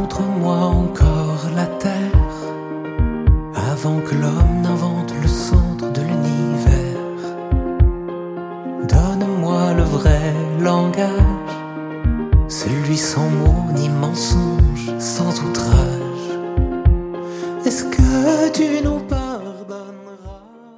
montre-moi encore la terre avant que l'homme n'invente le centre de l'univers. Donne-moi le vrai langage, celui sans mots ni mensonge, sans outrage. Est-ce que tu nous parles